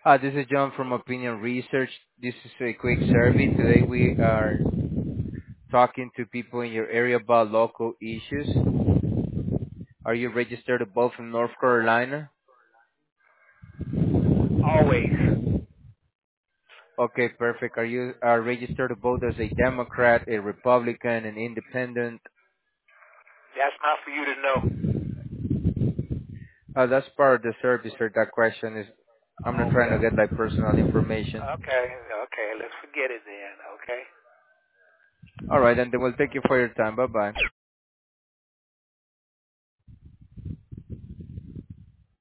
This is John from Opinion Research. This is a quick survey. Today we are talking to people in your area about local issues. Are you registered to vote from North Carolina? Always. Okay, perfect. Are you registered to vote as a Democrat, a Republican, an Independent? That's not for you to know. That's part of the survey, sir. That question is, I'm not Oh, trying to well. get like personal information. Okay. Let's forget it then, okay? All right, and then we'll thank you for your time. Bye bye.